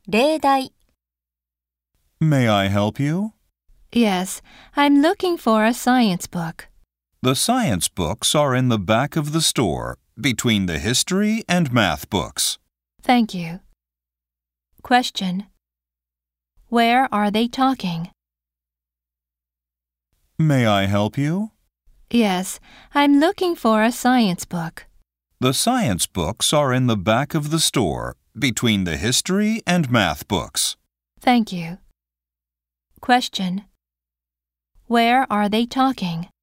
例題 May I help you? Yes, I'm looking for a science book. The science books are in the back of the store, between the history and math books. Thank you. Question. Where are they talking? May I help you? Yes, I'm looking for a science book. The science books are in the back of the store, between the history and math books. Thank you. Question. Where are they talking?